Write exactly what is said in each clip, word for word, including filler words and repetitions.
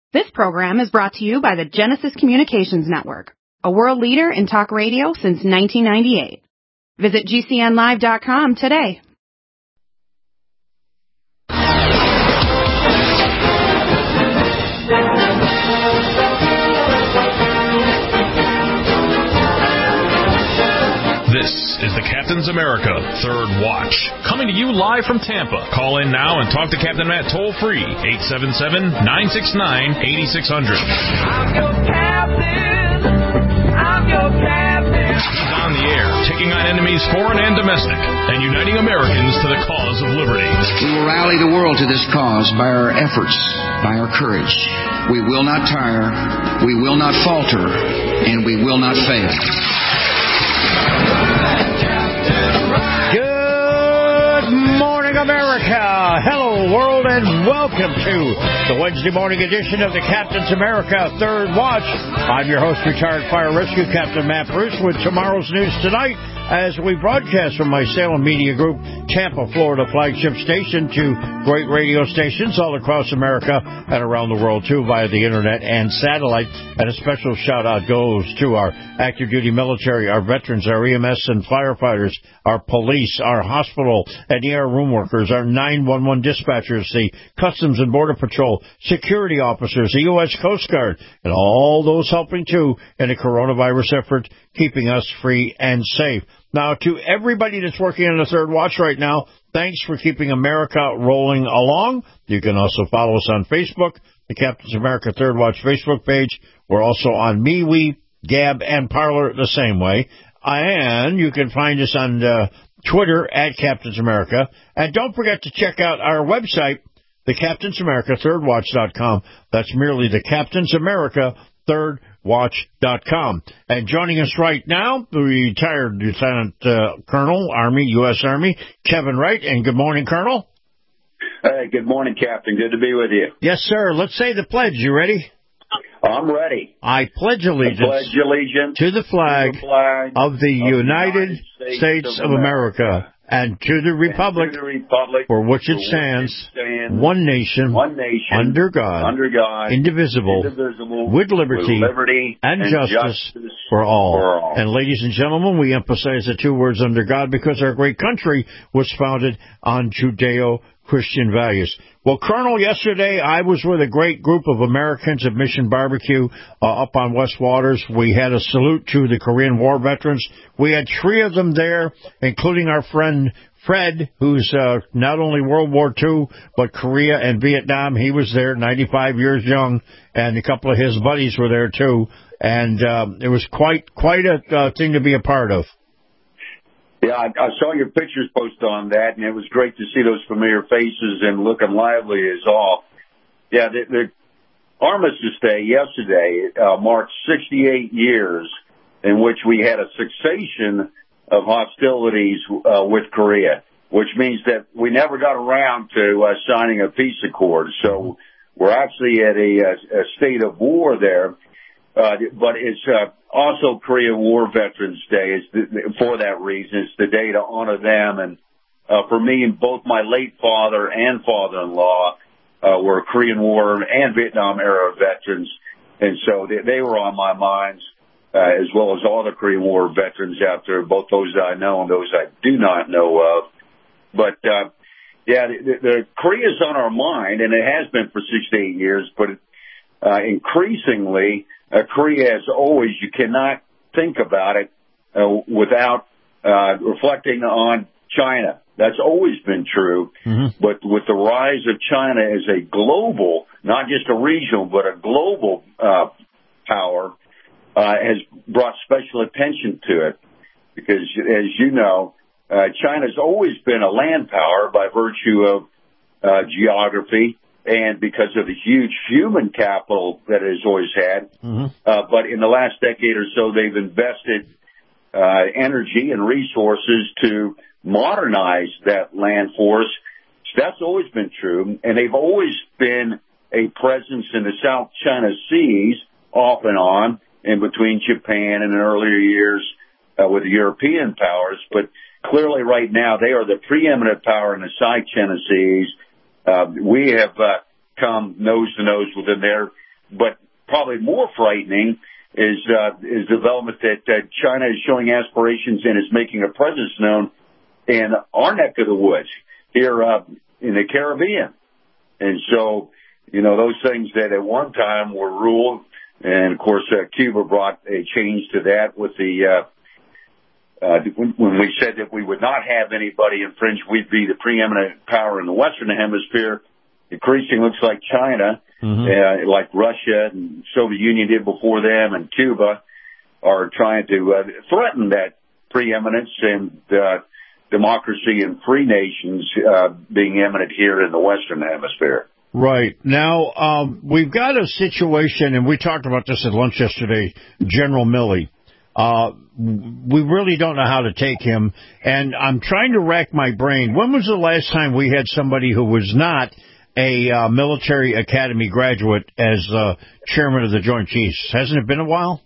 This program is brought to you by the Genesis Communications Network, a world leader in talk radio since nineteen ninety-eight. Visit G C N live dot com today. This is the Captain's America Third Watch, coming to you live from Tampa. Call in now and talk to Captain Matt toll-free, eight seven seven, nine six nine, eight six zero zero. I'm your captain. I'm your captain. He's on the air, taking on enemies foreign and domestic, and uniting Americans to the cause of liberty. We will rally the world to this cause by our efforts, by our courage. We will not tire, we will not falter, and we will not fail. Good morning, America. Hello, world, and welcome to the Wednesday morning edition of the Captain's America Third Watch. I'm your host, retired fire rescue Captain Matt Bruce, with tomorrow's news tonight as we broadcast from my Salem Media Group, Tampa, Florida flagship station to great radio stations all across America and around the world, too, via the internet and satellite. And a special shout-out goes to our active duty military, our veterans, our E M S and firefighters, our police, our hospital and E R room workers, our nine one one dispatchers, the Customs and Border Patrol, security officers, the U S Coast Guard, and all those helping, too, in the coronavirus effort, keeping us free and safe. Now, to everybody that's working on the Third Watch right now, thanks for keeping America rolling along. You can also follow us on Facebook, the Captain's America Third Watch Facebook page. We're also on MeWe, Gab, and Parler the same way. And you can find us on uh, Twitter at Captain's America. And don't forget to check out our website, the Captain's America Third Watch dot com. That's merely the Captain's America Third Watch dot com. And joining us right now, the retired Lieutenant uh, Colonel, Army, U S Army, Kevin Wright. And good morning, Colonel. Hey, good morning, Captain. Good to be with you. Yes, sir. Let's say the pledge. You ready? I'm ready. I pledge allegiance, I pledge allegiance to the flag, to the flag of the of United, United States, States of, of America, America, and to the republic, to the republic for which it for stands, which it stands one nation, one nation, under God, under God, indivisible, indivisible with liberty, with liberty and, and justice, justice for all. for all. And ladies and gentlemen, we emphasize the two words under God because our great country was founded on Judeo-Christian values. Well, Colonel, yesterday I was with a great group of Americans at Mission Barbecue uh, up on West Waters. We had a salute to the Korean War veterans. We had three of them there, including our friend Fred, who's uh, not only World War Two, but Korea and Vietnam. He was there, ninety-five years young, and a couple of his buddies were there, too. And um, it was quite quite a uh, thing to be a part of. Yeah, I, I saw your pictures posted on that, and it was great to see those familiar faces and looking lively as all. Yeah, the, the Armistice Day yesterday uh, marked sixty-eight years in which we had a cessation of hostilities uh, with Korea, which means that we never got around to uh, signing a peace accord. So we're actually at a, a state of war there. Uh, but it's uh, also Korean War Veterans Day. It's the, for that reason. It's the day to honor them. And uh, for me, both my late father and father-in-law uh, were Korean War and Vietnam era veterans, and so they, they were on my minds, uh, as well as all the Korean War veterans out there, both those I know and those I do not know of. But uh, yeah, the, the Korea's on our mind, and it has been for sixty-eight years. But uh, increasingly, Uh, Korea, as always, you cannot think about it uh, without uh, reflecting on China. That's always been true. Mm-hmm. But with the rise of China as a global, not just a regional, but a global uh, power, uh, has brought special attention to it. Because, as you know, uh, China's always been a land power by virtue of uh, geography, and because of the huge human capital that it has always had. Mm-hmm. Uh, but in the last decade or so, they've invested uh, energy and resources to modernize that land force. So that's always been true. And they've always been a presence in the South China Seas, off and on, in between Japan and in earlier years uh, with the European powers. But clearly right now, they are the preeminent power in the South China Seas. Uh, we have uh, come nose to nose with them there. but probably more frightening is uh, is development that uh, China is showing aspirations and is making a presence known in our neck of the woods here uh, in the Caribbean. And so, you know, those things that at one time were ruled, and of course uh, Cuba brought a change to that with the uh, uh, when we said that we would not have anybody infringe, we'd be the preeminent power in the Western Hemisphere. Increasingly looks like China, mm-hmm. uh, like Russia and Soviet Union did before them, and Cuba are trying to uh, threaten that preeminence and uh, democracy and free nations uh, being eminent here in the Western Hemisphere. Right. Now, um, we've got a situation, and we talked about this at lunch yesterday, General Milley. Uh, we really don't know how to take him, and I'm trying to rack my brain. When was the last time we had somebody who was not a uh, military academy graduate as uh, chairman of the Joint Chiefs? Hasn't it been a while?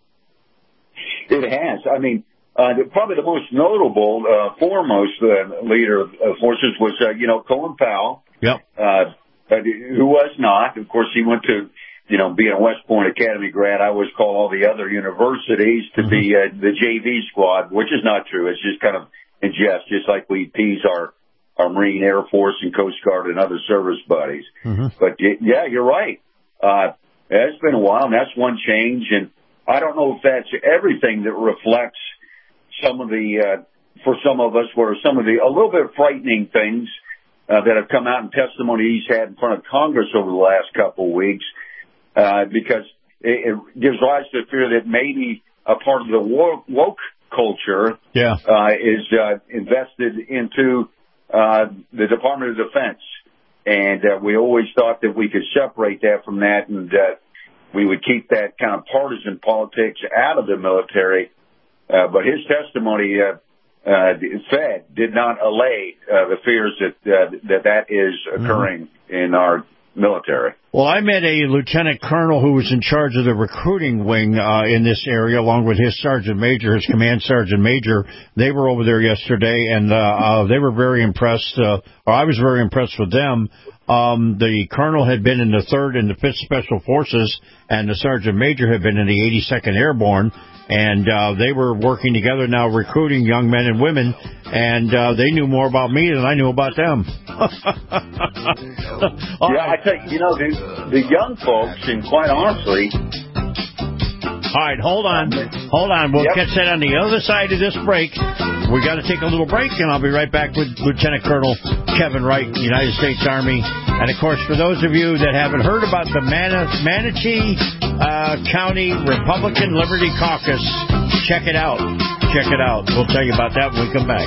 It has. I mean, uh, probably the most notable, uh, foremost uh, leader of forces was, uh, you know, Colin Powell. Yep. Uh, who was not. Of course, he went to, you know, being a West Point Academy grad, I always call all the other universities to mm-hmm. be uh, the J V squad, which is not true. It's just kind of in jest, just like we tease our our Marine, Air Force, and Coast Guard and other service buddies. Mm-hmm. But, yeah, you're right. Uh, it's been a while, and that's one change. And I don't know if that's everything that reflects some of the, uh, for some of us, what are some of the a little bit frightening things uh, that have come out in testimony he's had in front of Congress over the last couple of weeks, uh, because it, it gives rise to the fear that maybe a part of the woke, woke culture yeah. uh, is uh, invested into Uh, the Department of Defense. And uh, we always thought that we could separate that from that, and uh, we would keep that kind of partisan politics out of the military. Uh, but his testimony uh, uh, said, did not allay uh, the fears that, uh, that that is occurring mm-hmm. in our military. Well, I met a lieutenant colonel who was in charge of the recruiting wing uh, in this area, along with his sergeant major, his command sergeant major. They were over there yesterday, and uh, uh, they were very impressed, uh, or I was very impressed with them. Um, the colonel had been in the third and the fifth Special Forces, and the sergeant major had been in the eighty-second Airborne, and uh, they were working together now recruiting young men and women, and uh, they knew more about me than I knew about them. Yeah, I tell you, you know, the, the young folks, and quite honestly... All right, hold on. Hold on. We'll yep. catch that on the other side of this break. We got to take a little break, and I'll be right back with Lieutenant Colonel Kevin Wright, United States Army. And, of course, for those of you that haven't heard about the Man- Manatee uh, County Republican Liberty Caucus, check it out. Check it out. We'll tell you about that when we come back.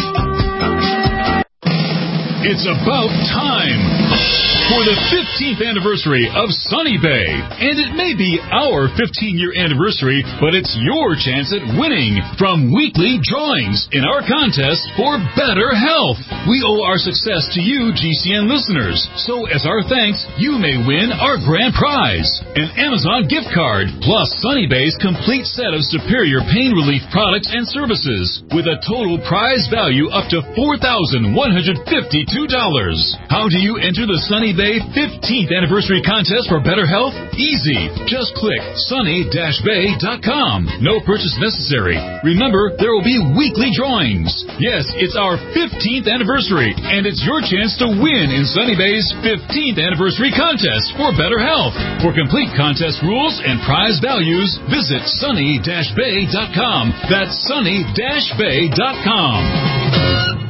It's about time for the fifteenth anniversary of Sunny Bay. And it may be our fifteen-year anniversary, but it's your chance at winning from weekly drawings in our contest for better health. We owe our success to you, G C N listeners. So as our thanks, you may win our grand prize, an Amazon gift card, plus Sunny Bay's complete set of superior pain relief products and services, with a total prize value up to four thousand one hundred fifty-two dollars. How do you enter the Sunny Bay fifteenth Anniversary Contest for Better Health? Easy. Just click sunny dash bay dot com. No purchase necessary. Remember, there will be weekly drawings. Yes, it's our fifteenth anniversary, and it's your chance to win in Sunny Bay's fifteenth Anniversary Contest for Better Health. For complete contest rules and prize values, visit sunny dash bay dot com. That's sunny dash bay dot com.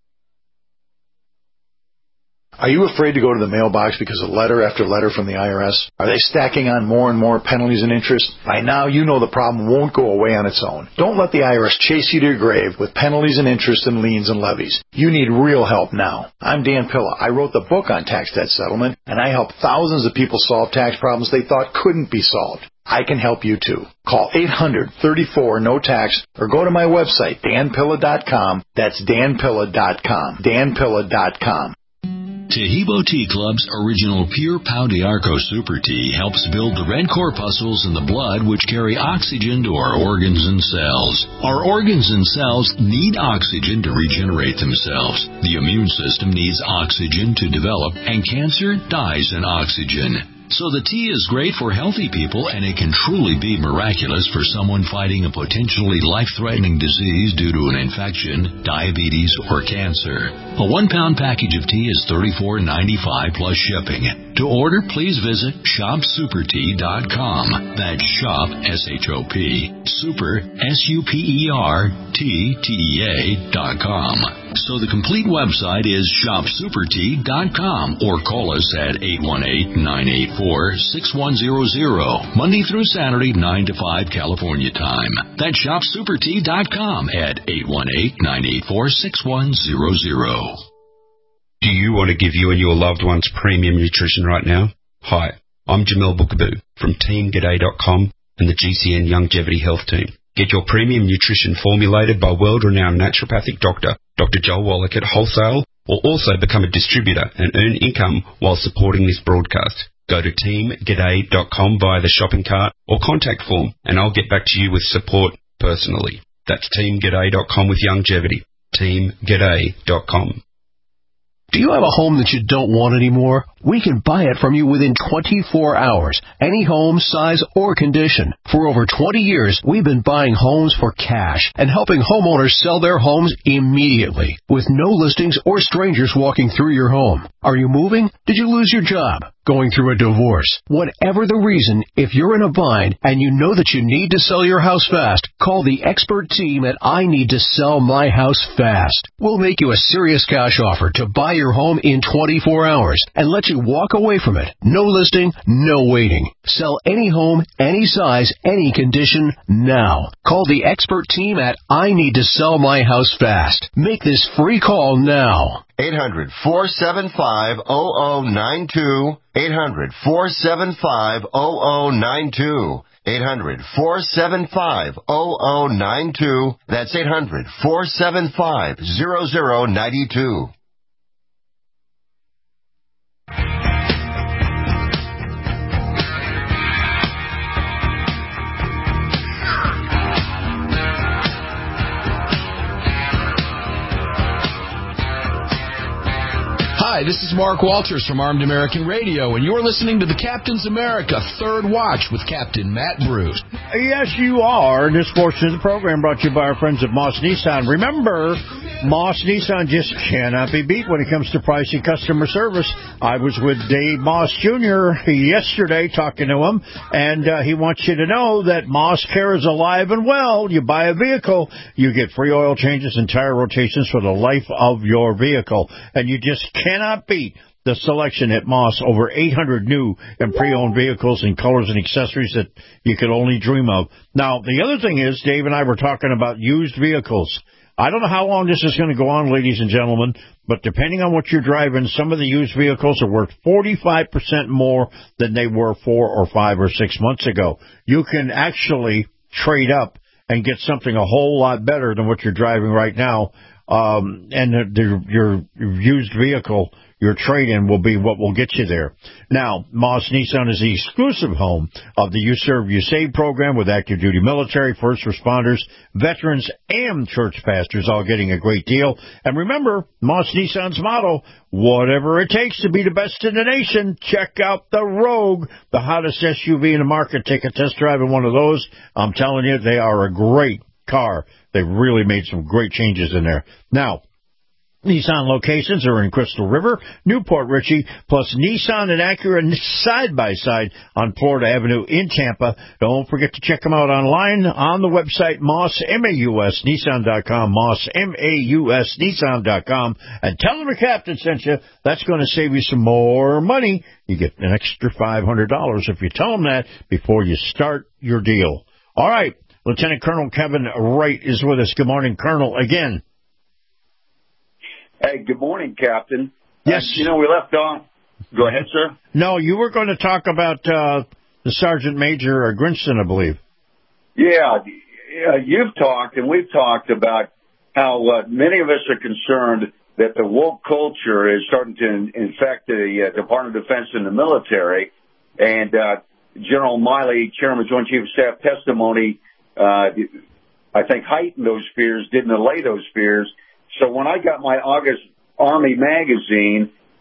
Are you afraid to go to the mailbox because of letter after letter from the I R S? Are they stacking on more and more penalties and interest? By now, you know the problem won't go away on its own. Don't let the I R S chase you to your grave with penalties and interest and liens and levies. You need real help now. I'm Dan Pilla. I wrote the book on tax debt settlement, and I help thousands of people solve tax problems they thought couldn't be solved. I can help you too. Call eight hundred, thirty-four, no tax or go to my website, dan pilla dot com. That's dan pilla dot com. dan pilla dot com. Tahibo Tea Club's original Pure Pau d'Arco Super Tea helps build the red corpuscles in the blood which carry oxygen to our organs and cells. Our organs and cells need oxygen to regenerate themselves. The immune system needs oxygen to develop, and cancer dies in oxygen. So the tea is great for healthy people, and it can truly be miraculous for someone fighting a potentially life-threatening disease due to an infection, diabetes, or cancer. A one-pound package of tea is thirty-four ninety-five plus shipping. To order, please visit shop super tea dot com. That's shop, S H O P, super, S U P E R, T, T E A, dot com. So the complete website is shop super tea dot com, or call us at eight one eight, nine eight four, six one zero zero, Monday through Saturday, nine to five California time. That's shop super tea dot com at eight one eight, nine eight four, six one zero zero. Do you want to give you and your loved ones premium nutrition right now? Hi, I'm Jamel Bookaboo from team g'day dot com and the G C N Longevity Health Team. Get your premium nutrition formulated by world-renowned naturopathic doctor, Doctor Joel Wallach at wholesale, or also become a distributor and earn income while supporting this broadcast. Go to team g'day dot com via the shopping cart or contact form, and I'll get back to you with support personally. That's team g'day dot com with longevity. team g'day dot com. Do you have a home that you don't want anymore? We can buy it from you within twenty-four hours. Any home, size, or condition. For over twenty years, we've been buying homes for cash and helping homeowners sell their homes immediately with no listings or strangers walking through your home. Are you moving? Did you lose your job? Going through a divorce? Whatever the reason, if you're in a bind and you know that you need to sell your house fast, call the expert team at I Need to Sell My House Fast. We'll make you a serious cash offer to buy your home in twenty-four hours and let you walk away from it. No listing, no waiting. Sell any home, any size, any condition, now. Call the expert team at I Need to Sell My House Fast. Make this free call now. eight hundred, four seven five, zero zero nine two. eight hundred, four seven five, zero zero nine two. eight hundred, four seven five, zero zero nine two. That's eight hundred, four seven five, zero zero nine two. Hi, this is Mark Walters from Armed American Radio, and you're listening to the Captain's America Third Watch with Captain Matt Bruce. Yes, you are. This portion of the program brought to you by our friends at Moss Nissan. Remember, Moss Nissan just cannot be beat when it comes to price and customer service. I was with Dave Moss Junior yesterday talking to him, and uh, he wants you to know that Moss Care is alive and well. You buy a vehicle, you get free oil changes and tire rotations for the life of your vehicle, and you just cannot beat the selection at Moss. Over eight hundred new and pre-owned vehicles in colors and accessories that you could only dream of. Now, the other thing is, Dave and I were talking about used vehicles. I don't know how long this is going to go on, ladies and gentlemen, but depending on what you're driving, some of the used vehicles are worth forty-five percent more than they were four or five or six months ago. You can actually trade up and get something a whole lot better than what you're driving right now. Um, and the, the, your used vehicle, your trade-in, will be what will get you there. Now, Moss Nissan is the exclusive home of the You Serve, You Save program with active duty military, first responders, veterans, and church pastors all getting a great deal. And remember, Moss Nissan's motto, whatever it takes to be the best in the nation. Check out the Rogue, the hottest S U V in the market. Take a test drive in one of those. I'm telling you, they are a great car. They've really made some great changes in there. Now, Nissan locations are in Crystal River, Newport Richey, plus Nissan and Acura side-by-side on Florida Avenue in Tampa. Don't forget to check them out online on the website Moss, M A U S, Nissan dot com, Moss, M A U S, Nissan dot com, and tell them the captain sent you. That's going to save you some more money. You get an extra five hundred dollars if you tell them that before you start your deal. All right. Lieutenant Colonel Kevin Wright is with us. Good morning, Colonel, again. Hey, good morning, Captain. Yes. Uh, you know, we left on. Go ahead, sir. No, you were going to talk about uh, the Sergeant Major uh, Grinston, I believe. Yeah, uh, you've talked and we've talked about how uh, many of us are concerned that the woke culture is starting to infect the uh, Department of Defense and the military. And uh, General Miley, Chairman, Joint Chief of Staff testimony, Uh, I think heightened those fears, didn't allay those fears. So when I got my August Army magazine,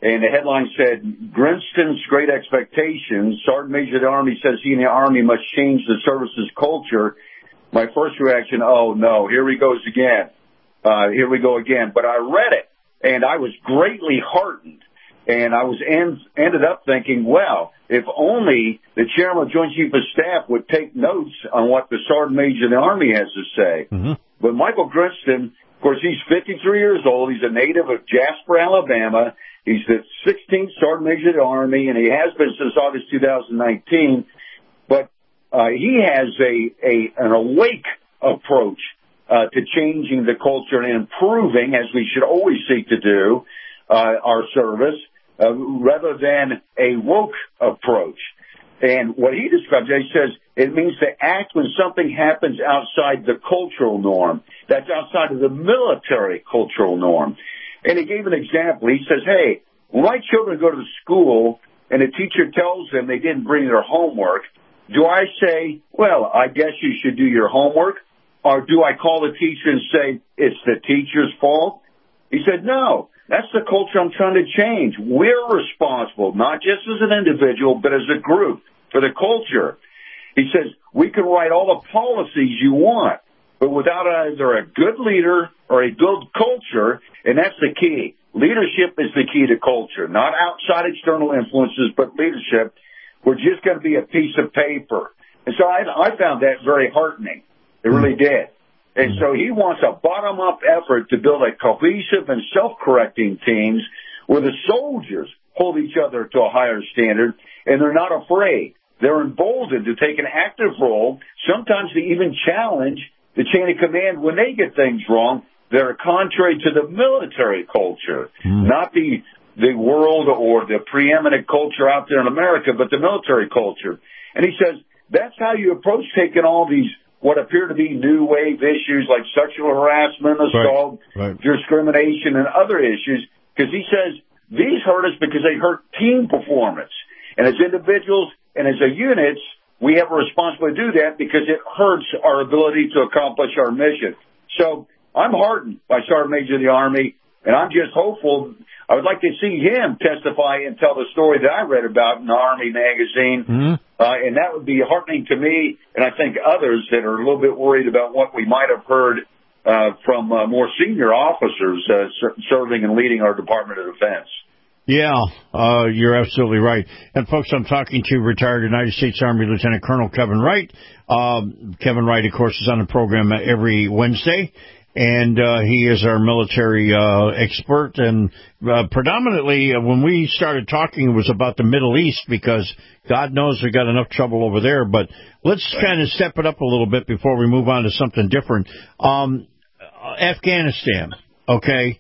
and the headline said, Grinston's Great Expectations. Sergeant Major of the Army says he and the Army must change the service's culture. My first reaction, oh, no, here he goes again. Uh, here we go again. But I read it, and I was greatly heartened. And I was end, ended up thinking, well, if only the chairman of Joint Chief of Staff would take notes on what the Sergeant Major of the Army has to say. Mm-hmm. But Michael Grinston, of course, he's fifty-three years old. He's a native of Jasper, Alabama. He's the sixteenth Sergeant Major of the Army, and he has been since August two thousand nineteen. But uh, he has a, a an awake approach uh, to changing the culture and improving, as we should always seek to do, uh, our service. Uh, rather than a woke approach. And what he describes, he says, it means to act when something happens outside the cultural norm. That's outside of the military cultural norm. And he gave an example. He says, hey, when my children go to the school and the teacher tells them they didn't bring their homework, do I say, well, I guess you should do your homework? Or do I call the teacher and say, it's the teacher's fault? He said, no. That's the culture I'm trying to change. We're responsible, not just as an individual, but as a group, for the culture. He says, we can write all the policies you want, but without either a good leader or a good culture, and that's the key. Leadership is the key to culture, not outside external influences, but leadership. We're just going to be a piece of paper. And so I, I found that very heartening. It really did. And so he wants a bottom-up effort to build a cohesive and self-correcting teams where the soldiers hold each other to a higher standard, and they're not afraid. They're emboldened to take an active role. Sometimes they even challenge the chain of command when they get things wrong that are contrary to the military culture, mm. not the the world or the preeminent culture out there in America, but the military culture. And he says that's how you approach taking all these what appear to be new wave issues like sexual harassment, assault, right, right. discrimination, and other issues, because he says these hurt us because they hurt team performance. And as individuals and as a units, we have a responsibility to do that because it hurts our ability to accomplish our mission. So I'm heartened by Sergeant Major of the Army, and I'm just hopeful. I would like to see him testify and tell the story that I read about in the Army magazine. Mm-hmm. Uh, and that would be heartening to me, and I think others that are a little bit worried about what we might have heard uh, from uh, more senior officers uh, ser- serving and leading our Department of Defense. Yeah, uh, you're absolutely right. And, folks, I'm talking to retired United States Army Lieutenant Colonel Kevin Wright. Um, Kevin Wright, of course, is on the program every Wednesday. And uh, he is our military uh, expert. And uh, predominantly, uh, when we started talking, it was about the Middle East because God knows we got enough trouble over there. But let's kind of step it up a little bit before we move on to something different. Um, Afghanistan, okay?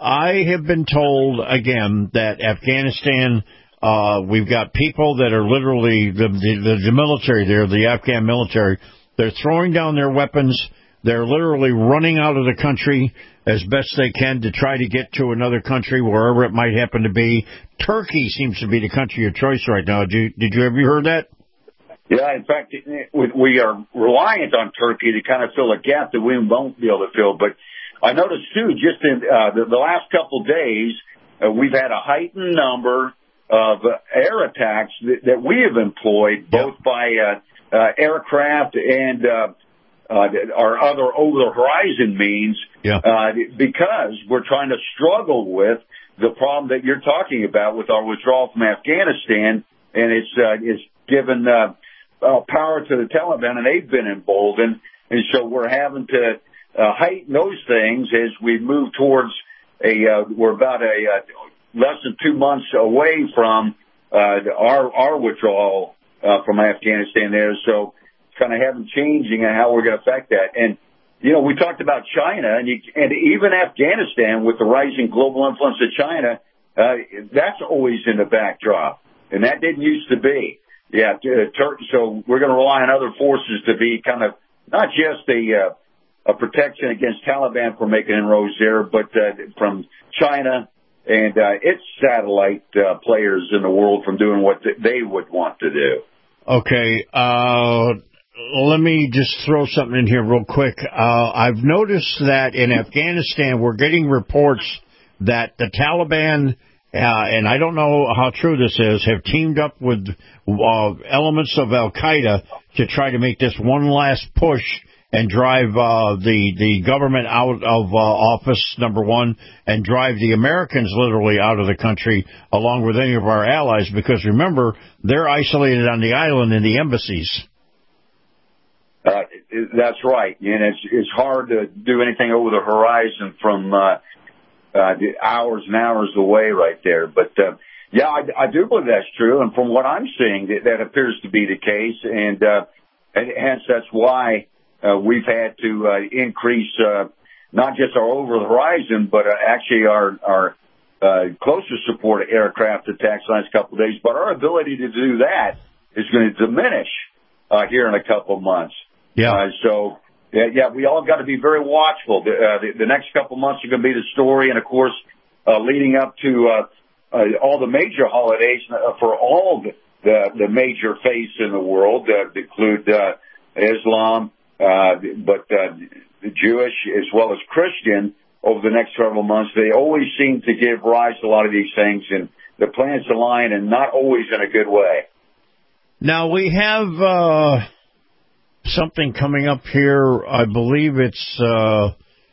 I have been told, again, that Afghanistan, uh, we've got people that are literally, the, the, the military there, the Afghan military, they're throwing down their weapons. They're literally running out of the country as best they can to try to get to another country, wherever it might happen to be. Turkey seems to be the country of choice right now. Did you, did you ever heard that? Yeah, in fact, we are reliant on Turkey to kind of fill a gap that we won't be able to fill. But I noticed, too, just in uh, the, the last couple of days, uh, we've had a heightened number of uh, air attacks that, that we have employed, both yep. by uh, uh, aircraft and uh Uh, our other over-the-horizon means, yeah. uh, because we're trying to struggle with the problem that you're talking about with our withdrawal from Afghanistan, and it's uh, it's given uh, uh, power to the Taliban, and they've been emboldened, and so we're having to uh, heighten those things as we move towards a. Uh, we're about a uh, less than two months away from uh, our our withdrawal uh, from Afghanistan there, so. Kind of having changing and how we're going to affect that. And, you know, we talked about China and, you, and even Afghanistan with the rising global influence of China, uh, that's always in the backdrop. And that didn't used to be. Yeah. Tur- so we're going to rely on other forces to be kind of not just a, uh, a protection against Taliban from making inroads there, but uh, from China and uh, its satellite uh, players in the world from doing what th- they would want to do. Okay. Uh Let me just throw something in here real quick. Uh, I've noticed that in Afghanistan, we're getting reports that the Taliban uh, and I don't know how true this is, have teamed up with uh, elements of Al-Qaeda to try to make this one last push and drive uh, the, the government out of uh, office, number one, and drive the Americans literally out of the country along with any of our allies, because remember, they're isolated on the island in the embassies. Uh, that's right, and it's it's hard to do anything over the horizon from uh, uh, hours and hours away right there. But uh, yeah, I, I do believe that's true, and from what I'm seeing, that, that appears to be the case, and, uh, and hence that's why uh, we've had to uh, increase uh, not just our over the horizon, but uh, actually our our uh, closer support aircraft attacks the last couple of days. But our ability to do that is going to diminish uh, here in a couple of months. Yeah. Uh, so, yeah, yeah, we all got to be very watchful. The, uh, the, the next couple months are going to be the story, and of course, uh, leading up to uh, uh, all the major holidays uh, for all the, the, the major faiths in the world, uh, include uh, Islam, uh, but uh, the Jewish as well as Christian. Over the next several months, they always seem to give rise to a lot of these things, and the planets align, and not always in a good way. Now we have. Uh... Something coming up here, I believe it's uh,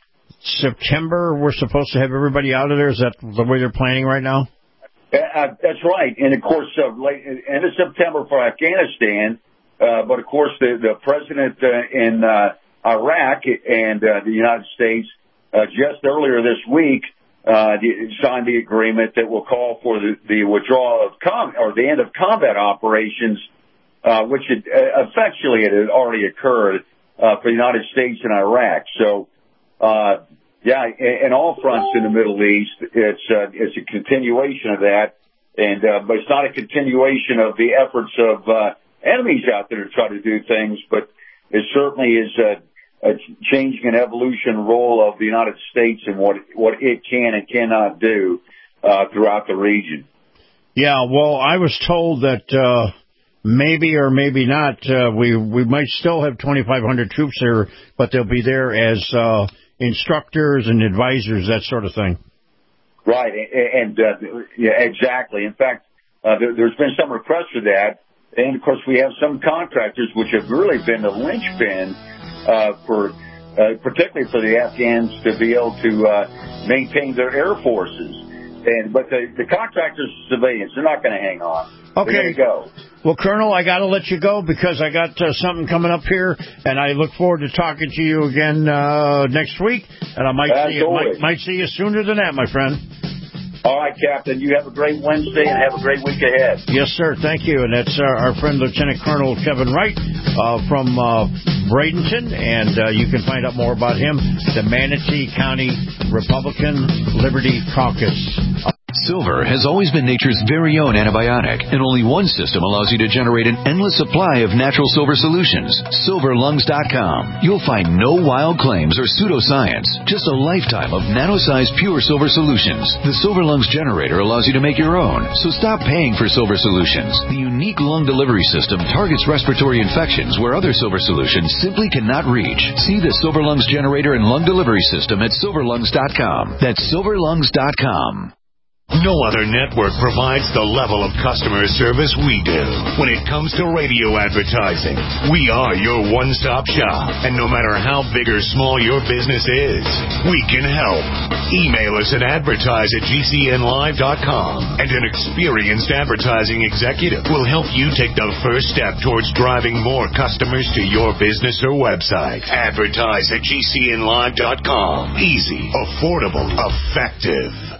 September. We're supposed to have everybody out of there. Is that the way they're planning right now? Uh, that's right. And, of course, uh, late, end of September for Afghanistan. Uh, but, of course, the, the president uh, in uh, Iraq and uh, the United States uh, just earlier this week uh, signed the agreement that will call for the, the withdrawal of com- or the end of combat operations, Uh, which had, uh, effectually it had already occurred uh, for the United States and Iraq. So, uh, yeah, in, in all fronts in the Middle East, it's uh, it's a continuation of that, and uh, but it's not a continuation of the efforts of uh, enemies out there to try to do things, but it certainly is a, a changing and evolution role of the United States and what what it can and cannot do uh, throughout the region. Yeah, well, I was told that. Uh Maybe or maybe not. Uh, we we might still have twenty-five hundred troops here, but they'll be there as uh, instructors and advisors, that sort of thing. Right, and uh, yeah, exactly. In fact, uh, there, there's been some requests for that, and of course we have some contractors which have really been the linchpin uh, for, uh, particularly for the Afghans to be able to uh, maintain their air forces. And but the, the contractors are civilians; they're not going to hang on. Okay. There you go. Well, Colonel, I got to let you go because I got uh, something coming up here, and I look forward to talking to you again uh, next week. And I might see, you, might, might see you sooner than that, my friend. All right, Captain. You have a great Wednesday and have a great week ahead. Yes, sir. Thank you. And that's our, our friend, Lieutenant Colonel Kevin Wright uh, from uh, Bradenton. And uh, you can find out more about him, the Manatee County Republican Liberty Caucus. Silver has always been nature's very own antibiotic, and only one system allows you to generate an endless supply of natural silver solutions. silver lungs dot com. You'll find no wild claims or pseudoscience, just a lifetime of nano-sized pure silver solutions. The Silver Lungs generator allows you to make your own, so stop paying for silver solutions. The unique lung delivery system targets respiratory infections where other silver solutions simply cannot reach. See the Silver Lungs generator and lung delivery system at silver lungs dot com. That's silver lungs dot com. No other network provides the level of customer service we do. When it comes to radio advertising, we are your one-stop shop. And no matter how big or small your business is, we can help. Email us at advertise at G C N live dot com, and an experienced advertising executive will help you take the first step towards driving more customers to your business or website. Advertise at G C N live dot com. Easy, affordable, effective.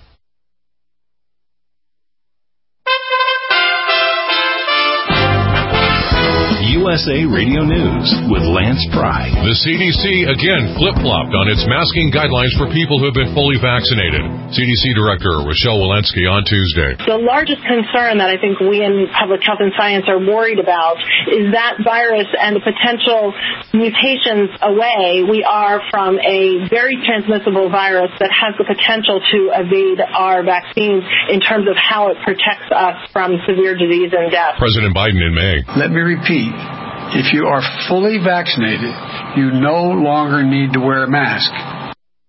U S A Radio News with Lance Pry. The C D C again flip-flopped on its masking guidelines for people who have been fully vaccinated. C D C Director Rochelle Walensky on Tuesday. The largest concern that I think we in public health and science are worried about is that virus and the potential mutations away we are from a very transmissible virus that has the potential to evade our vaccines in terms of how it protects us from severe disease and death. President Biden in May. Let me repeat. If you are fully vaccinated, you no longer need to wear a mask.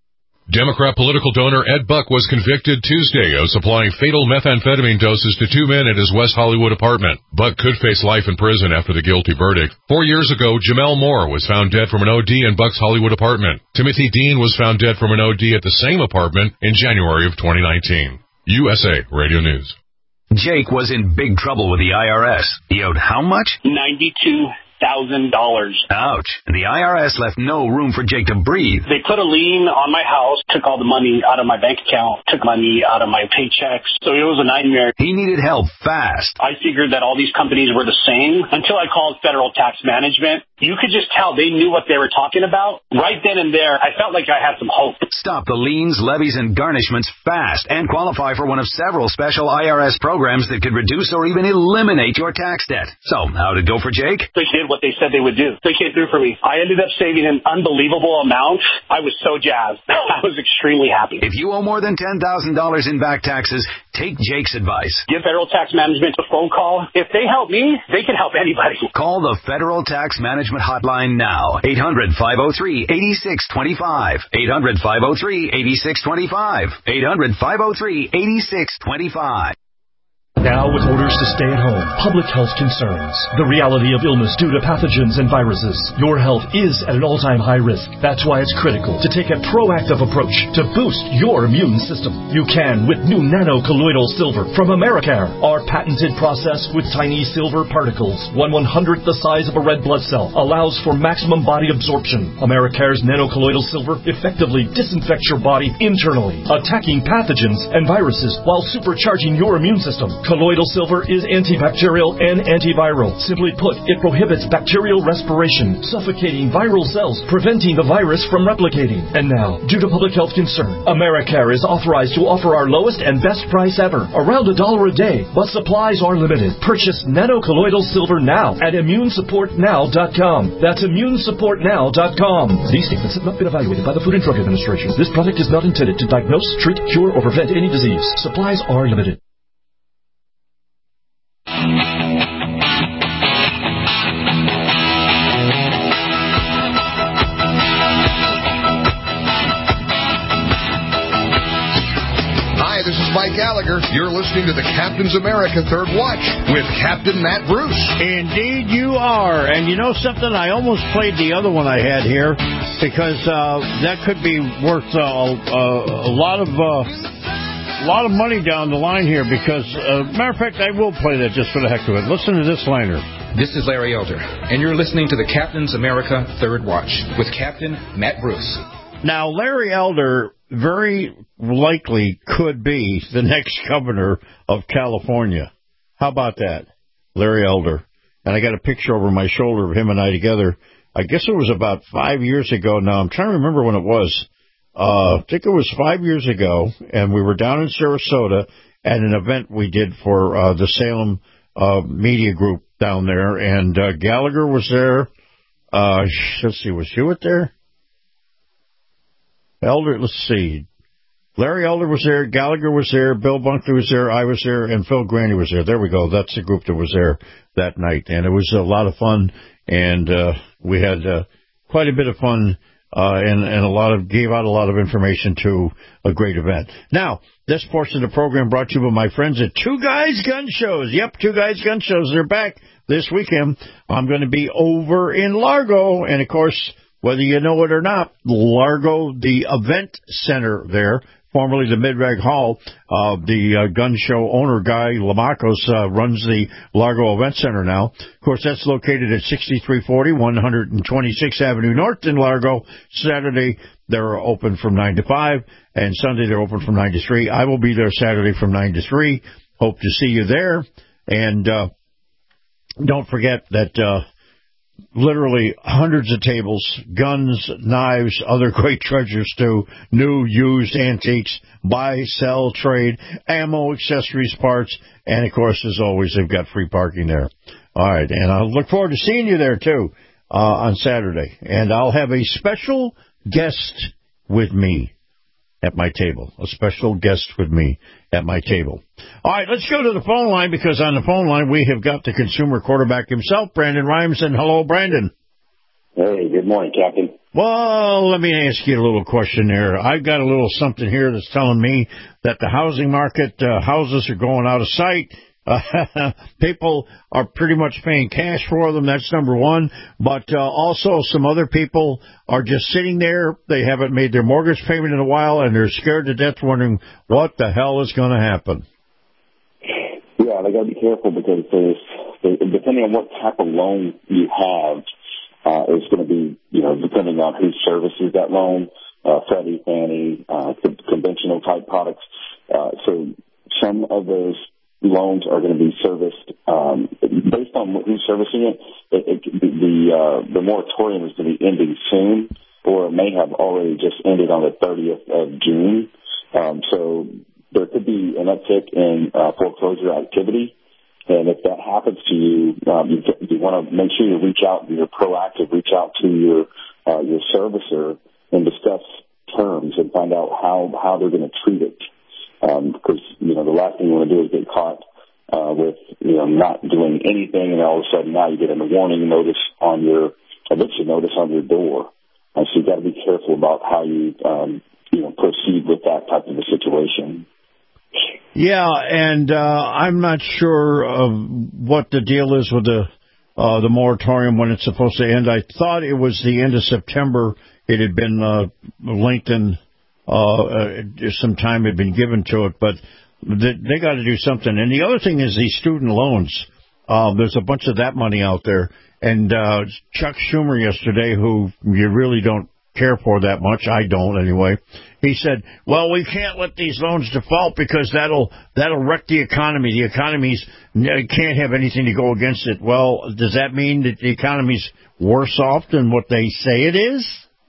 Democrat political donor Ed Buck was convicted Tuesday of supplying fatal methamphetamine doses to two men at his West Hollywood apartment. Buck could face life in prison after the guilty verdict. Four years ago, Jamel Moore was found dead from an O D in Buck's Hollywood apartment. Timothy Dean was found dead from an O D at the same apartment in January of twenty nineteen. U S A Radio News. Jake was in big trouble with the I R S. He owed how much? ninety-two thousand dollars. Ouch. The I R S left no room for Jake to breathe. They put a lien on my house, took all the money out of my bank account, took money out of my paychecks. So it was a nightmare. He needed help fast. I figured that all these companies were the same until I called Federal Tax Management. You could just tell they knew what they were talking about. Right then and there, I felt like I had some hope. Stop the liens, levies, and garnishments fast and qualify for one of several special I R S programs that could reduce or even eliminate your tax debt. So, how'd it go for Jake? They did what they said they would do. They came through for me. I ended up saving an unbelievable amount. I was so jazzed. I was extremely happy. If you owe more than ten thousand dollars in back taxes, take Jake's advice. Give Federal Tax Management a phone call. If they help me, they can help anybody. Call the Federal Tax Management Hotline now. eight hundred, five oh three, eight six two five. eight hundred, five oh three, eight six two five. eight hundred, five oh three, eight six two five. Now, with orders to stay at home, public health concerns, the reality of illness due to pathogens and viruses, your health is at an all-time high risk. That's why it's critical to take a proactive approach to boost your immune system. You can with new nano-colloidal silver from Americare. Our patented process with tiny silver particles, one one-hundredth the size of a red blood cell, allows for maximum body absorption. Americare's nano-colloidal silver effectively disinfects your body internally, attacking pathogens and viruses while supercharging your immune system. Colloidal silver is antibacterial and antiviral. Simply put, it prohibits bacterial respiration, suffocating viral cells, preventing the virus from replicating. And now, due to public health concern, Americare is authorized to offer our lowest and best price ever, around a dollar a day, but supplies are limited. Purchase nano-colloidal silver now at immune support now dot com. That's immune support now dot com. These statements have not been evaluated by the Food and Drug Administration. This product is not intended to diagnose, treat, cure, or prevent any disease. Supplies are limited. Hi, this is Mike Gallagher. You're listening to the Captain's America Third Watch with Captain Matt Bruce. Indeed you are. And you know something? I almost played the other one I had here because uh, that could be worth uh, a, a lot of... Uh, A lot of money down the line here because, uh, matter of fact, I will play that just for the heck of it. Listen to this liner. This is Larry Elder, and you're listening to the Captain's America Third Watch with Captain Matt Bruce. Now, Larry Elder very likely could be the next governor of California. How about that? Larry Elder. And I got a picture over my shoulder of him and I together. I guess it was about five years ago now. I'm trying to remember when it was. Uh, I think it was five years ago, and we were down in Sarasota at an event we did for uh, the Salem uh, Media Group down there, and uh, Gallagher was there. Uh, let's see, was Hewitt there? Elder, let's see. Larry Elder was there, Gallagher was there, Bill Bunkley was there, I was there, and Phil Graney was there. There we go. That's the group that was there that night, and it was a lot of fun, and uh, we had uh, quite a bit of fun. Uh, and, and a lot of, gave out a lot of information to a great event. Now, this portion of the program brought to you by my friends at Two Guys Gun Shows. Yep, Two Guys Gun Shows. They're back this weekend. I'm going to be over in Largo. And, of course, whether you know it or not, Largo, the event center there, formerly the Midrag Hall, uh, the uh, gun show owner, Guy Lamacos, uh, runs the Largo Event Center now. Of course, that's located at sixty-three forty, one twenty-sixth Avenue North in Largo. Saturday, they're open from nine to five, and Sunday, they're open from nine to three. I will be there Saturday from nine to three. Hope to see you there. And uh, don't forget that... Uh, Literally hundreds of tables, guns, knives, other great treasures too, new, used, antiques, buy, sell, trade, ammo, accessories, parts, and of course, as always, they've got free parking there. All right, and I look forward to seeing you there too uh, on Saturday. And I'll have a special guest with me at my table, a special guest with me at my table. All right, let's go to the phone line, because on the phone line we have got the consumer quarterback himself, Brandon Rhymes. And hello, Brandon. Hey, good morning, Captain. Well, let me ask you a little question there. I've got a little something here that's telling me that the housing market, uh, houses are going out of sight. Uh, people are pretty much paying cash for them. That's number one. But uh, also some other people are just sitting there. They haven't made their mortgage payment in a while, and they're scared to death wondering what the hell is going to happen. Yeah, they got to be careful because there's, depending on what type of loan you have, uh, it's going to be, you know, depending on who services that loan, uh, Freddie, Fannie, uh, conventional type products. Uh, so some of those loans are going to be serviced um, based on who's servicing it. it, it the uh, the moratorium is going to be ending soon, or it may have already just ended on the thirtieth of June. Um, so there could be an uptick in uh, foreclosure activity, and if that happens to you, um, you, you want to make sure you reach out, you're proactive, reach out to your uh, your servicer and discuss terms and find out how how they're going to treat it. Um, because, you know, the last thing you want to do is get caught uh, with, you know, not doing anything, and all of a sudden now you get a warning notice on your, eviction notice on your door. And so you've got to be careful about how you, um, you know, proceed with that type of a situation. Yeah, and uh, I'm not sure of what the deal is with the uh, the moratorium when it's supposed to end. I thought it was the end of September. It had been uh, lengthened. Uh, uh, some time had been given to it, but they, they got to do something. And the other thing is these student loans. Uh, there's a bunch of that money out there. And uh, Chuck Schumer yesterday, who you really don't care for that much, I don't anyway, he said, well, we can't let these loans default because that'll that'll wreck the economy. The economy's can't have anything to go against it. Well, does that mean that the economy's worse off than what they say it is?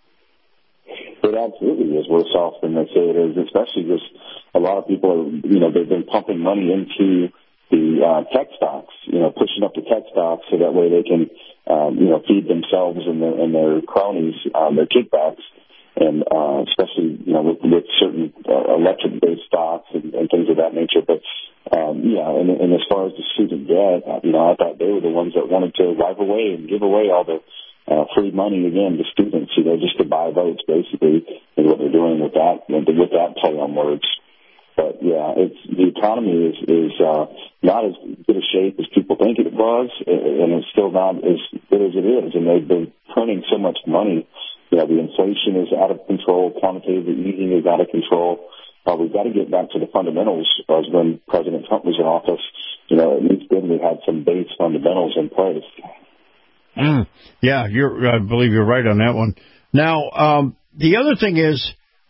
It absolutely is worse off than they say it is, especially because a lot of people are, you know, they've been pumping money into the uh, tech stocks, you know, pushing up the tech stocks so that way they can, um, you know, feed themselves and their, and their cronies um, their kickbacks, and uh, especially, you know, with, with certain uh, electric-based stocks and, and things of that nature. But, um, yeah, and, and as far as the student debt, you know, I thought they were the ones that wanted to wipe away and give away all the Uh, free money again to students, you know, just to buy votes, basically, is what they're doing with that, with that play on words. But yeah, it's the economy is is uh, not as good a shape as people think it was, and it's still not as good as it is. And they've been printing so much money. You know, the inflation is out of control, quantitative easing is out of control. Uh, we've got to get back to the fundamentals. As when President Trump was in office, you know, at least then we had some base fundamentals in place. Mm, yeah, you're, I believe you're right on that one. Now, um, the other thing is,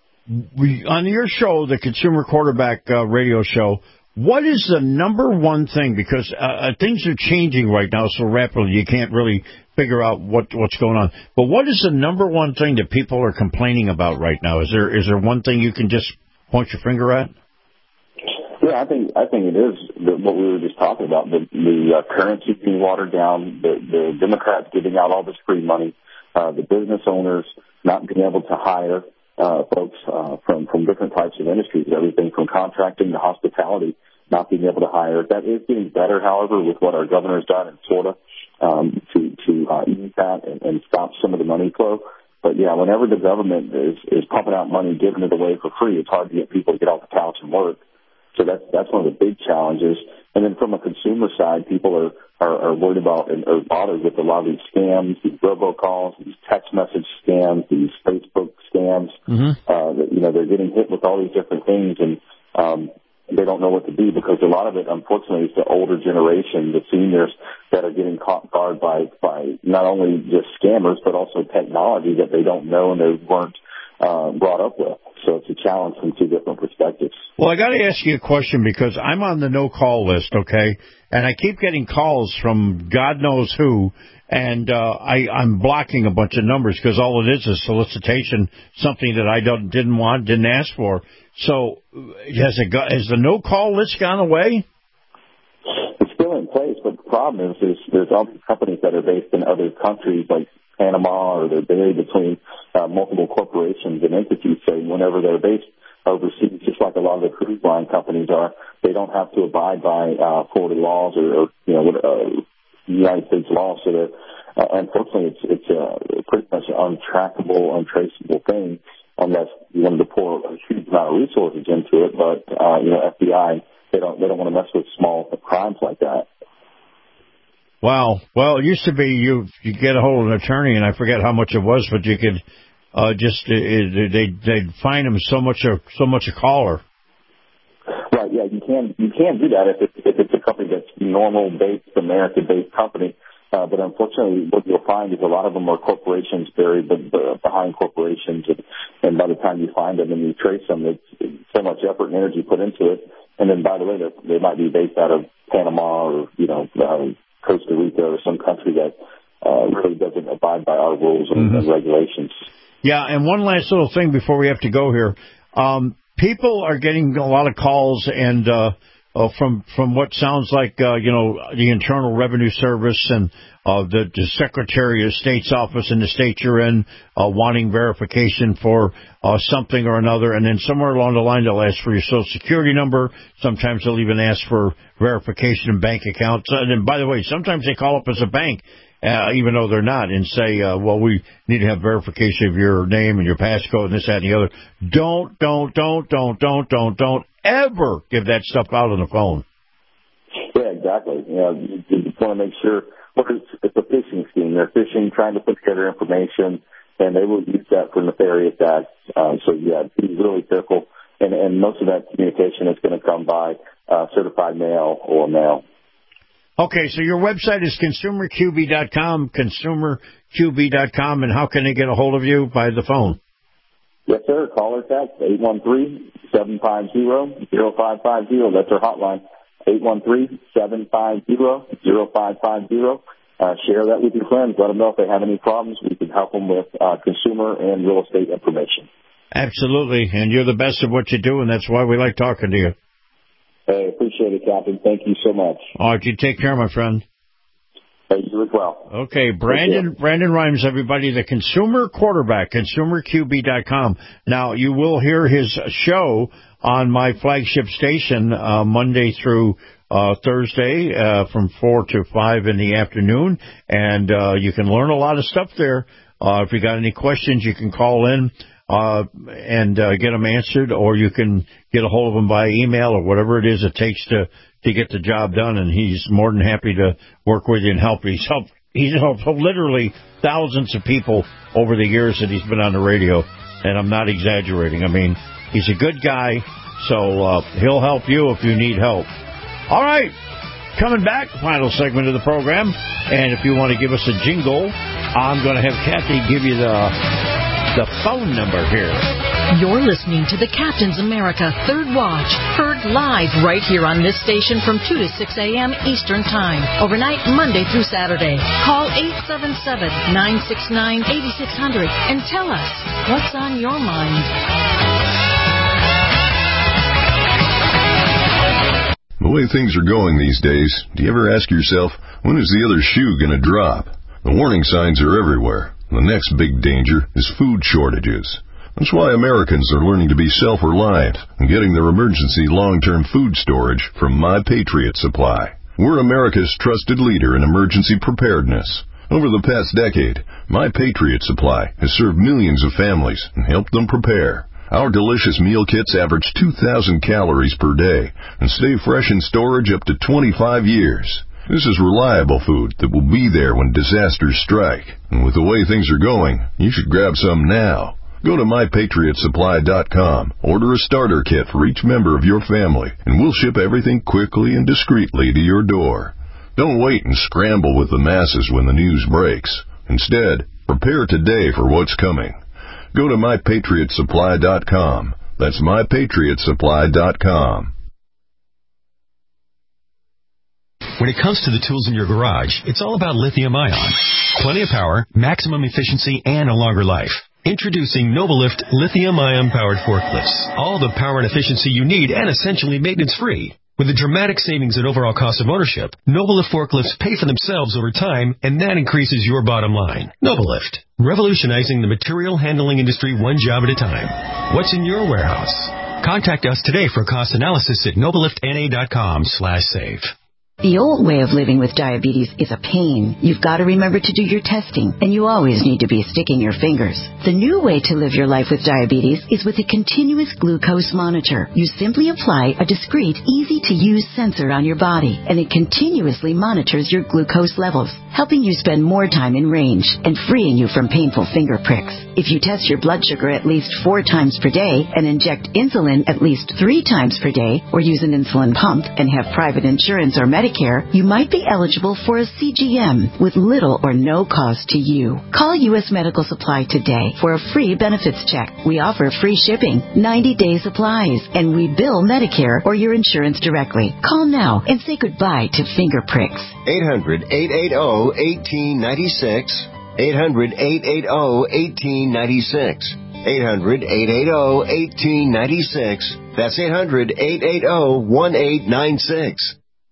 we, on your show, the Consumer Quarterback uh, radio show, what is the number one thing? Because uh, things are changing right now so rapidly, you can't really figure out what what's going on. But what is the number one thing that people are complaining about right now? Is there is there one thing you can just point your finger at? Yeah, I think I think it is the, what we were just talking about, the, the uh, currency being watered down, the, the Democrats giving out all this free money, uh, the business owners not being able to hire uh, folks uh, from, from different types of industries, everything from contracting to hospitality, not being able to hire. That is getting better, however, with what our governor has done in Florida um, to, to uh, ease that and, and stop some of the money flow. But, yeah, whenever the government is, is pumping out money, giving it away for free, it's hard to get people to get off the couch and work. So that's that's one of the big challenges. And then from a consumer side, people are, are, are worried about and are bothered with a lot of these scams, these robocalls, these text message scams, these Facebook scams. Mm-hmm. Uh, you know, they're getting hit with all these different things, and um, they don't know what to do because a lot of it, unfortunately, is the older generation, the seniors, that are getting caught guard by, by not only just scammers, but also technology that they don't know and they weren't uh, brought up with. So it's a challenge from two different perspectives. Well, I got to ask you a question because I'm on the no-call list, okay? And I keep getting calls from God knows who, and uh, I, I'm blocking a bunch of numbers because all it is is solicitation, something that I don't, didn't want, didn't ask for. So has, it got, has the no-call list gone away? It's still in place, but the problem is there's, there's all these companies that are based in other countries like Panama, or they're buried between uh, multiple corporations and entities. So whenever they're based overseas, just like a lot of the cruise line companies are, they don't have to abide by uh, Florida laws or, or you know, uh, United States laws. So that, uh, unfortunately, it's it's uh, pretty much an untrackable, untraceable thing unless you wanted to pour a huge amount of resources into it. But, uh, you know, F B I, they don't, they don't want to mess with small crimes like that. Wow. Well, it used to be you you get a hold of an attorney, and I forget how much it was, but you could uh, just it, they they'd fine them so much a so much a caller. Right. Yeah. You can you can do that if it's if it's a company that's normal based American based company. Uh, but unfortunately, what you'll find is a lot of them are corporations buried behind corporations, and, and by the time you find them and you trace them, it's, it's so much effort and energy put into it. And then, by the way, they might be based out of Panama or you know uh, Costa Rica or some country that uh, really doesn't abide by our rules and, mm-hmm. and regulations. Yeah, and one last little thing before we have to go here. Um, people are getting a lot of calls and. Uh, Uh, from from what sounds like, uh, you know, the Internal Revenue Service and uh, the, the Secretary of State's office in the state you're in uh, wanting verification for uh, something or another. And then somewhere along the line, they'll ask for your Social Security number. Sometimes they'll even ask for verification in bank accounts. And then, by the way, sometimes they call up as a bank, uh, even though they're not, and say, uh, well, we need to have verification of your name and your passcode and this, that, and the other. Don't, don't, don't, don't, don't, don't, don't. ever give that stuff out on the phone. Yeah, exactly. You know, you, you just want to make sure, well, it's, it's a phishing scheme. They're phishing, trying to put together information, and they will use that for nefarious acts. Um, so, yeah, be really careful. And, and most of that communication is going to come by uh, certified mail or mail. Okay, so your website is consumer q b dot com, consumer q b dot com, and how can they get a hold of you? By the phone? Yes, sir. Call or text eight one three, seven five zero, zero five five zero. That's our hotline, eight one three, seven five zero, zero five five zero. Uh, share that with your friends. Let them know if they have any problems. We can help them with uh, consumer and real estate information. Absolutely, and you're the best at what you do, and that's why we like talking to you. Hey, appreciate it, Captain. Thank you so much. All right, you take care, my friend. Hey, you as well. Okay, Brandon Brandon Rhymes, everybody, the consumer quarterback, consumer q b dot com. Now, you will hear his show on my flagship station uh, Monday through uh, Thursday uh, from four to five in the afternoon, and uh, you can learn a lot of stuff there. Uh, if you got any questions, you can call in uh, and uh, get them answered, or you can get a hold of him by email or whatever it is it takes to to get the job done, and he's more than happy to work with you and help you. He's helped, he's helped literally thousands of people over the years that he's been on the radio, and I'm not exaggerating. I mean, he's a good guy, so uh, he'll help you if you need help. All right, coming back, final segment of the program, and if you want to give us a jingle, I'm going to have Kathy give you the the phone number here. You're listening to the Captain's America Third Watch, heard live right here on this station from two to six a.m. Eastern Time, overnight Monday through Saturday. Call eight seven seven, nine six nine, eight six zero zero and tell us what's on your mind. The way things are going these days, do you ever ask yourself, when is the other shoe going to drop? The warning signs are everywhere. The next big danger is food shortages. That's why Americans are learning to be self-reliant and getting their emergency long-term food storage from My Patriot Supply. We're America's trusted leader in emergency preparedness. Over the past decade, My Patriot Supply has served millions of families and helped them prepare. Our delicious meal kits average two thousand calories per day and stay fresh in storage up to twenty-five years. This is reliable food that will be there when disasters strike. And with the way things are going, you should grab some now. Go to my patriot supply dot com, order a starter kit for each member of your family, and we'll ship everything quickly and discreetly to your door. Don't wait and scramble with the masses when the news breaks. Instead, prepare today for what's coming. Go to my patriot supply dot com. That's my patriot supply dot com. When it comes to the tools in your garage, it's all about lithium-ion. Plenty of power, maximum efficiency, and a longer life. Introducing Novalift lithium-ion powered forklifts. All the power and efficiency you need and essentially maintenance-free. With a dramatic savings in overall cost of ownership, Novalift forklifts pay for themselves over time, and that increases your bottom line. Novalift, revolutionizing the material handling industry one job at a time. What's in your warehouse? Contact us today for a cost analysis at novalift n a dot com slash save. The old way of living with diabetes is a pain. You've got to remember to do your testing, and you always need to be sticking your fingers. The new way to live your life with diabetes is with a continuous glucose monitor. You simply apply a discreet, easy-to-use sensor on your body, and it continuously monitors your glucose levels, helping you spend more time in range and freeing you from painful finger pricks. If you test your blood sugar at least four times per day and inject insulin at least three times per day, or use an insulin pump and have private insurance or Medicare, you might be eligible for a C G M with little or no cost to you. Call U S Medical Supply today for a free benefits check. We offer free shipping, ninety-day supplies, and we bill Medicare or your insurance directly. Call now and say goodbye to finger pricks. eight hundred, eight eight zero, one eight nine six. eight hundred, eight eight zero, one eight nine six. eight hundred, eight eight zero, one eight nine six. That's eight hundred, eight eight zero, one eight nine six.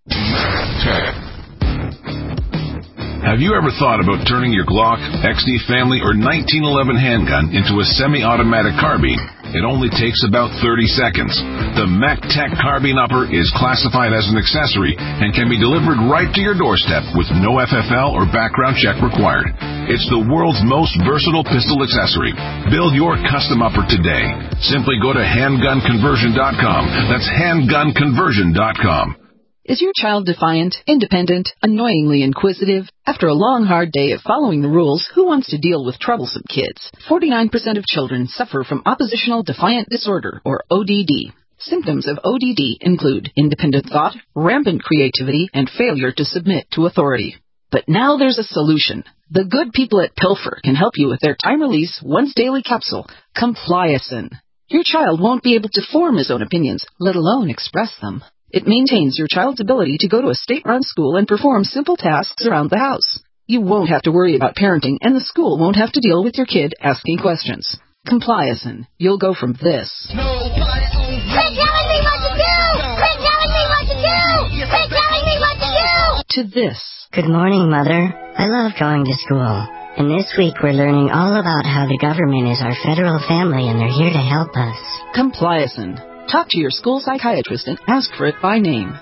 Have you ever thought about turning your Glock, X D Family, or nineteen eleven handgun into a semi-automatic carbine? It only takes about thirty seconds. The MacTech Carbine Upper is classified as an accessory and can be delivered right to your doorstep with no F F L or background check required. It's the world's most versatile pistol accessory. Build your custom upper today. Simply go to handgun conversion dot com. That's handgun conversion dot com. Is your child defiant, independent, annoyingly inquisitive? After a long, hard day of following the rules, who wants to deal with troublesome kids? forty-nine percent of children suffer from oppositional defiant disorder, or O D D. Symptoms of O D D include independent thought, rampant creativity, and failure to submit to authority. But now there's a solution. The good people at Pilfer can help you with their time-release, once-daily capsule, Compliacin. Your child won't be able to form his own opinions, let alone express them. It maintains your child's ability to go to a state-run school and perform simple tasks around the house. You won't have to worry about parenting, and the school won't have to deal with your kid asking questions. Compliacin. You'll go from this. Quit telling me what to do! Quit telling me what to do! Quit telling me what to do! To this. Good morning, Mother. I love going to school. And this week we're learning all about how the government is our federal family and they're here to help us. Compliacin. Talk to your school psychiatrist and ask for it by name.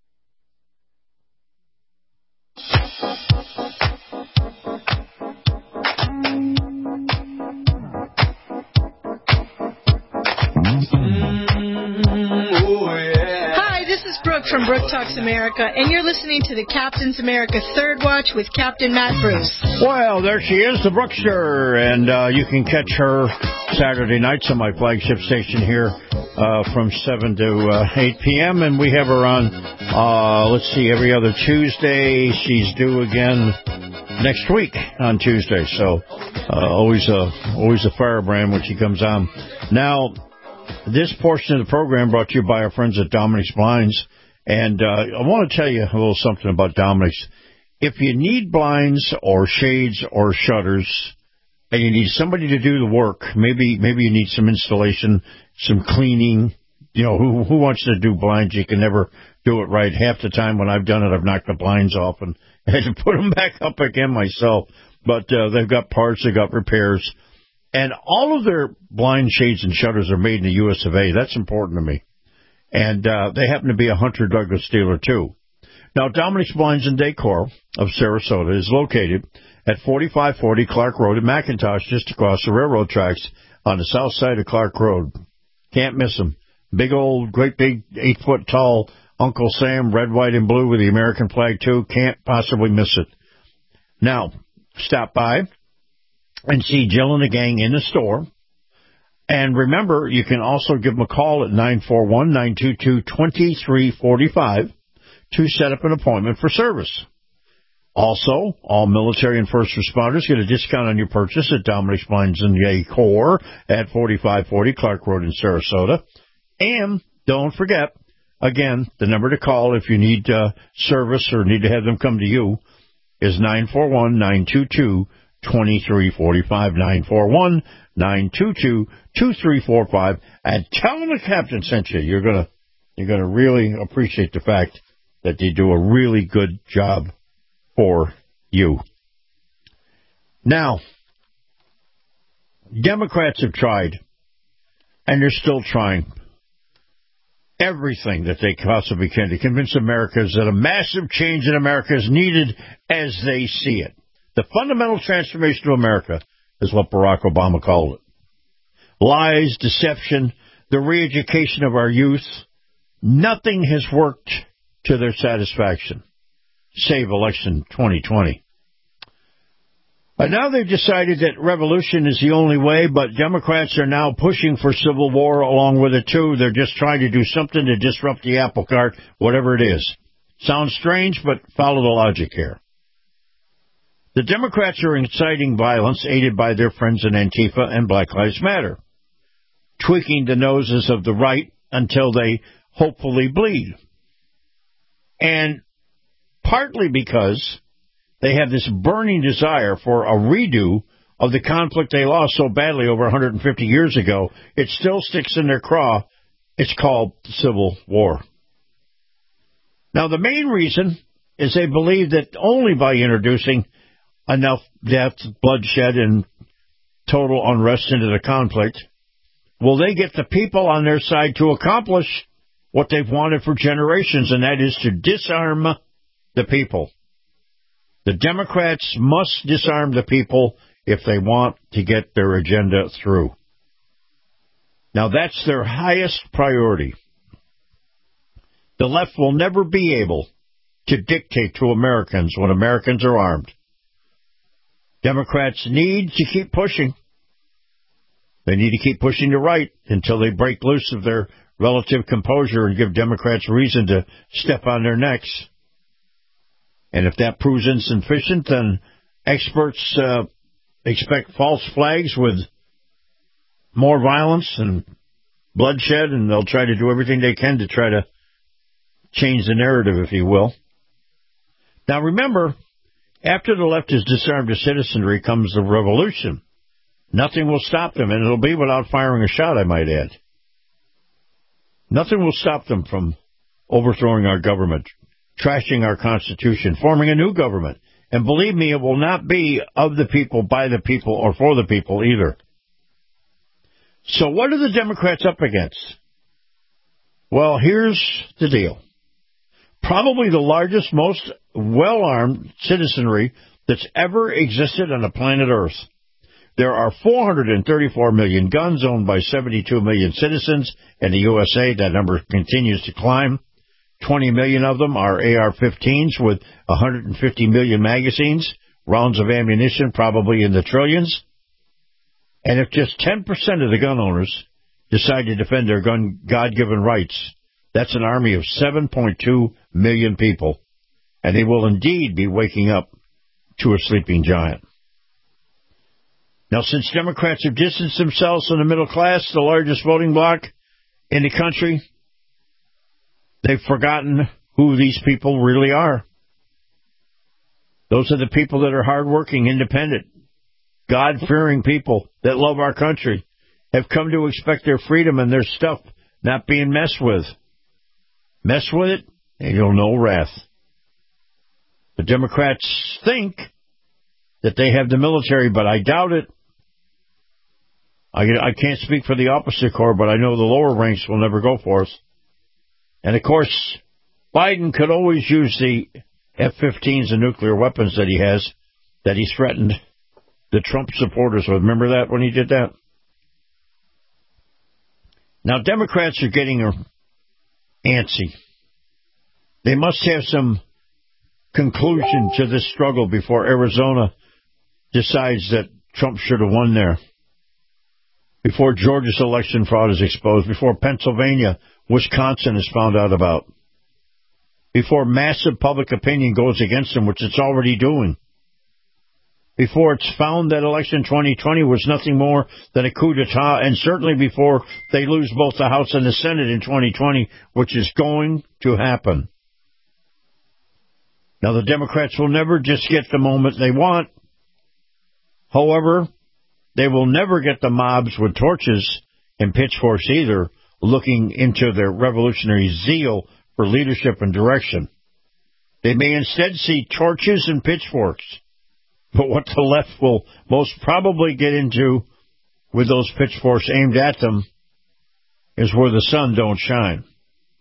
Brooke from Brooke Talks America, and you're listening to the Captain's America Third Watch with Captain Matt Bruce. Well, there she is, the Brookster, and uh, you can catch her Saturday nights on my flagship station here uh, from seven to eight p.m., and we have her on, uh, let's see, every other Tuesday. She's due again next week on Tuesday, so uh, always a, always a firebrand when she comes on. Now, this portion of the program brought to you by our friends at Dominic's Blinds. And uh, I want to tell you a little something about Dominic's. If you need blinds or shades or shutters and you need somebody to do the work, maybe maybe you need some installation, some cleaning. You know, who who wants to do blinds? You can never do it right. Half the time when I've done it, I've knocked the blinds off and had to put them back up again myself. But uh, they've got parts, they've got repairs. And all of their blind shades and shutters are made in the U S of A. That's important to me. And uh, they happen to be a Hunter Douglas dealer, too. Now, Dominic's Blinds and Decor of Sarasota is located at forty-five forty Clark Road in McIntosh, just across the railroad tracks on the south side of Clark Road. Can't miss them. Big old, great big, eight-foot-tall Uncle Sam, red, white, and blue with the American flag, too. Can't possibly miss it. Now, stop by and see Jill and the gang in the store. And remember, you can also give them a call at nine four one, nine two two, two three four five to set up an appointment for service. Also, all military and first responders get a discount on your purchase at Dominic's Blinds and Decor at forty-five forty Clark Road in Sarasota. And don't forget, again, the number to call if you need uh, service or need to have them come to you is nine four one, nine two two, two three four five, nine four one, nine two two, two three four five, and tell them the captain sent you. You're gonna, you're gonna really appreciate the fact that they do a really good job for you. Now, Democrats have tried, and they're still trying. everything that they possibly can to convince Americans that a massive change in America is needed as they see it. The fundamental transformation of America is what Barack Obama called it. Lies, deception, the re-education of our youth, nothing has worked to their satisfaction, save election twenty twenty. But now they've decided that revolution is the only way, but Democrats are now pushing for civil war along with it, too. They're just trying to do something to disrupt the apple cart, whatever it is. Sounds strange, but follow the logic here. The Democrats are inciting violence, aided by their friends in Antifa and Black Lives Matter, tweaking the noses of the right until they hopefully bleed. And partly because they have this burning desire for a redo of the conflict they lost so badly over one hundred fifty years ago, it still sticks in their craw. It's called Civil War. Now, the main reason is they believe that only by introducing enough death, bloodshed, and total unrest into the conflict will they get the people on their side to accomplish what they've wanted for generations, and that is to disarm the people. The Democrats must disarm the people if they want to get their agenda through. Now, that's their highest priority. The left will never be able to dictate to Americans when Americans are armed. Democrats need to keep pushing. They need to keep pushing the right until they break loose of their relative composure and give Democrats reason to step on their necks. And if that proves insufficient, then experts uh, expect false flags with more violence and bloodshed, and they'll try to do everything they can to try to change the narrative, if you will. Now, remember, after the left has disarmed the citizenry comes the revolution. Nothing will stop them, and it'll be without firing a shot, I might add. Nothing will stop them from overthrowing our government, trashing our Constitution, forming a new government. And believe me, it will not be of the people, by the people, or for the people either. So what are the Democrats up against? Well, here's the deal. Probably the largest, most well-armed citizenry that's ever existed on the planet Earth. There are four hundred thirty-four million guns owned by seventy-two million citizens in the U S A. That number continues to climb. twenty million of them are A R fifteens with one hundred fifty million magazines, rounds of ammunition probably in the trillions. And if just ten percent of the gun owners decide to defend their gun God-given rights, that's an army of seven point two million people. And they will indeed be waking up to a sleeping giant. Now, since Democrats have distanced themselves from the middle class, the largest voting bloc in the country, they've forgotten who these people really are. Those are the people that are hardworking, independent, God-fearing people that love our country, have come to expect their freedom and their stuff not being messed with. Mess with it, and you'll know wrath. The Democrats think that they have the military, but I doubt it. I, I can't speak for the officer corps, but I know the lower ranks will never go for us. And, of course, Biden could always use the F fifteens and nuclear weapons that he has, that he threatened the Trump supporters with. Remember that when he did that? Now, Democrats are getting antsy. They must have some conclusion to this struggle before Arizona decides that Trump should have won there, before Georgia's election fraud is exposed, before Pennsylvania, Wisconsin is found out about, before massive public opinion goes against them, which it's already doing, before it's found that election twenty twenty was nothing more than a coup d'etat, and certainly before they lose both the House and the Senate in twenty twenty, which is going to happen. Now, the Democrats will never just get the moment they want. However, they will never get the mobs with torches and pitchforks either, looking into their revolutionary zeal for leadership and direction. They may instead see torches and pitchforks. But what the left will most probably get into with those pitchforks aimed at them is where the sun don't shine.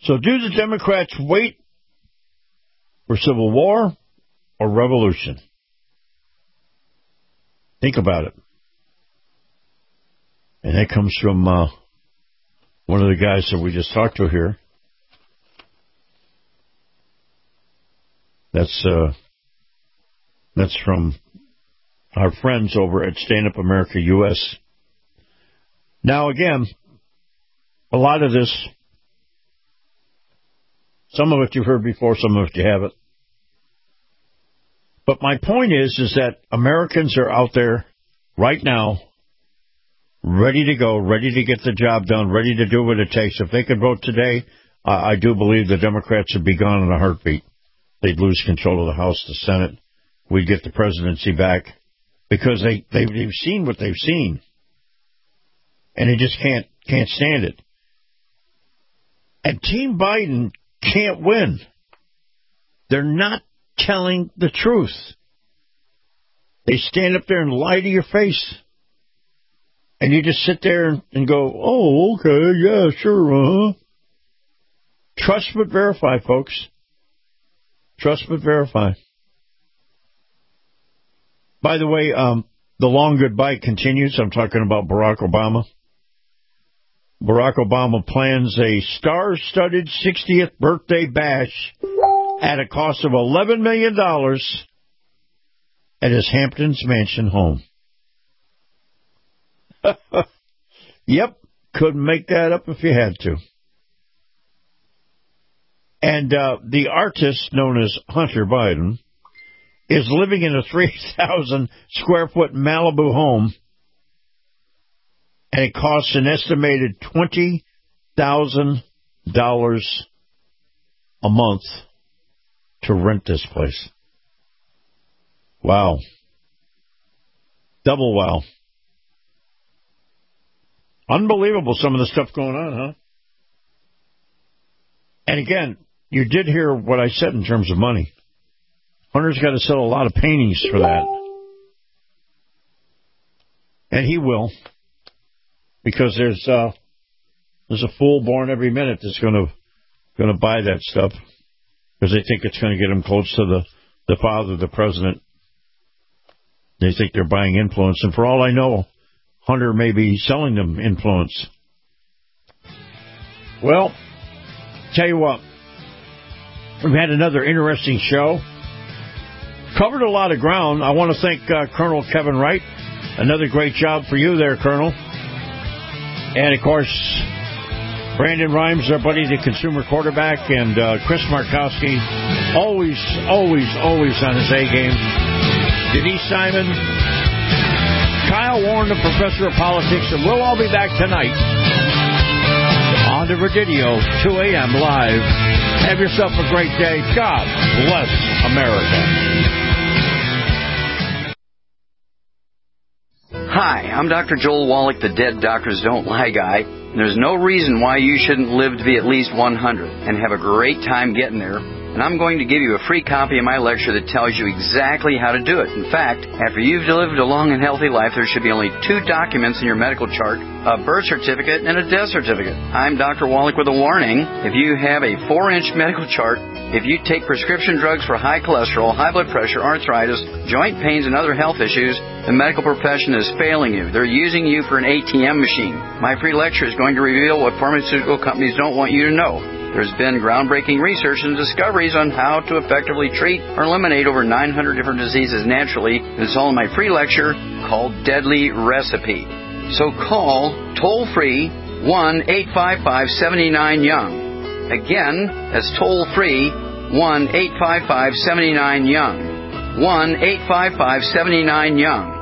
So do the Democrats wait for civil war or revolution? Think about it. And that comes from uh, one of the guys that we just talked to here. That's uh, that's from our friends over at Stand Up America U S. Now, again, a lot of this, some of it you've heard before, some of it you haven't. But my point is, is that Americans are out there right now, ready to go, ready to get the job done, ready to do what it takes. If they could vote today, uh, I do believe the Democrats would be gone in a heartbeat. They'd lose control of the House, the Senate. We'd get the presidency back because they, they, they've seen what they've seen. And they just can't can't stand it. And Team Biden can't win. They're not telling the truth. They stand up there and lie to your face. And you just sit there and go, oh, okay, yeah, sure, uh-huh. Trust but verify, folks. Trust but verify. By the way, um, the long goodbye continues. I'm talking about Barack Obama. Barack Obama plans a star-studded sixtieth birthday bash at a cost of eleven million dollars at his Hamptons mansion home. Yep, couldn't make that up if you had to. And uh, the artist known as Hunter Biden is living in a three thousand square foot Malibu home, and it costs an estimated twenty thousand dollars a month to rent this place. Wow. Double wow. Unbelievable, some of the stuff going on, huh? And again, you did hear what I said in terms of money. Hunter's got to sell a lot of paintings for that. And he will. Because there's uh, there's a fool born every minute that's going to going to buy that stuff. Because they think it's going to get them close to the, the father, the president. They think they're buying influence. And for all I know, Hunter may be selling them influence. Well, tell you what, we've had another interesting show. Covered a lot of ground. I want to thank uh, Colonel Kevin Wright. Another great job for you there, Colonel. And, of course, Brandon Rhymes, our buddy, the consumer quarterback, and uh, Chris Markowski, always, always, always on his A-game. Denise Simon, Kyle Warren, the professor of politics, and we'll all be back tonight on the Radidio, two a.m. live. Have yourself a great day. God bless America. Hi, I'm Doctor Joel Wallach, the Dead Doctors Don't Lie guy. There's no reason why you shouldn't live to be at least one hundred and have a great time getting there. And I'm going to give you a free copy of my lecture that tells you exactly how to do it. In fact, after you've lived a long and healthy life, there should be only two documents in your medical chart, a birth certificate and a death certificate. I'm Doctor Wallach with a warning. If you have a four-inch medical chart, if you take prescription drugs for high cholesterol, high blood pressure, arthritis, joint pains, and other health issues, the medical profession is failing you. They're using you for an A T M machine. My free lecture is going to reveal what pharmaceutical companies don't want you to know. There's been groundbreaking research and discoveries on how to effectively treat or eliminate over nine hundred different diseases naturally. It's all in my free lecture called Deadly Recipe. So call toll-free one eight five five, seven nine, young. Again, that's toll-free one eight five five, seven nine, young. one eight five five, seven nine, young.